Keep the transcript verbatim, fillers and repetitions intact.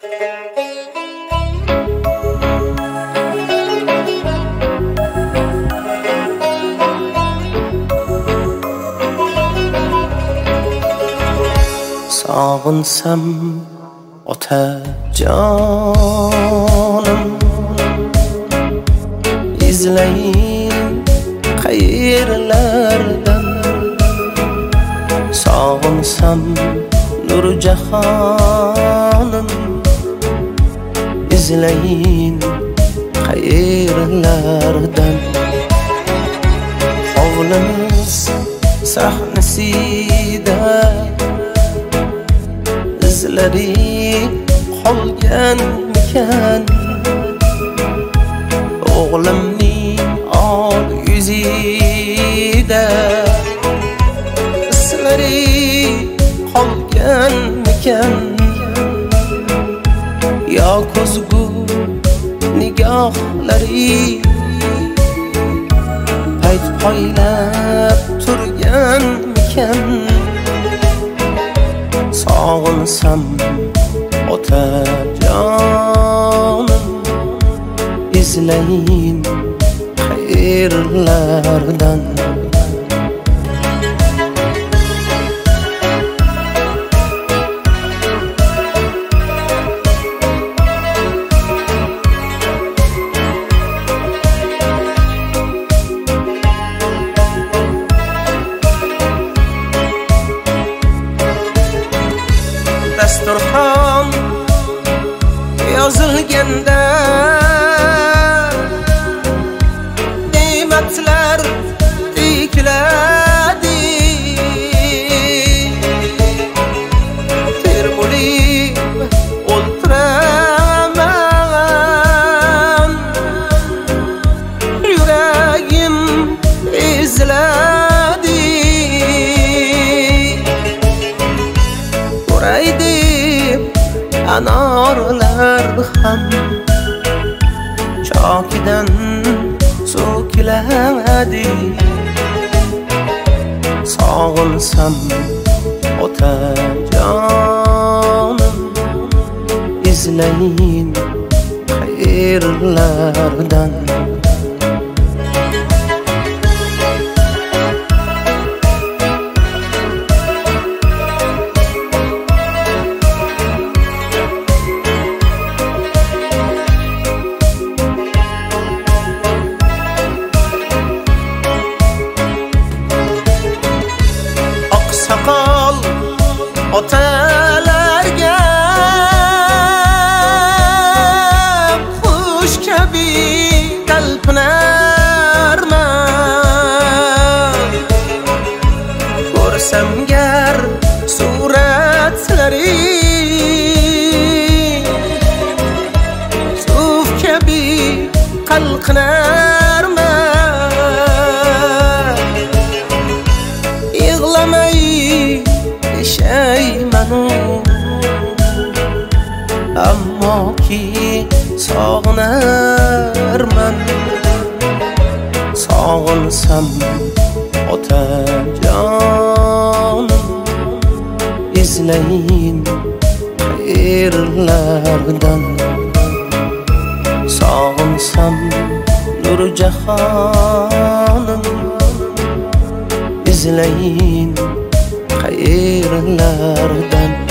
Sog'insam otajonim, izlayin qayerlardan. Sog'insam Nurjahonim, izlayin qayerlardan. Hovlimiz sahnasida izlari qolganmikan, o'g'limning ol yuzida izlari qolganmikan, yo ko'zgu nigohlari payt poylab turganmikan. Sog'insam otajonim, izlayin qayerlardan. Dasturxon yozilganda ne'matlar tikladi, termulib o'ltiraman, yuragim eziladi. Uraydi anorlar ham chokidan so'kiladi. Sog'insam otajonim, izlayin qayerlardan. Oqsoqol otalarga qush kabi talpinarman, ko'rsam gar suratlari suv kabi qalqinarman. Yig'lamay yashaymanu, ammo ki sog'inarman. Sog'insam otajonim, izlayin qayerlardan. Sog'insam Nurjahonim, izlayin qayerlardan.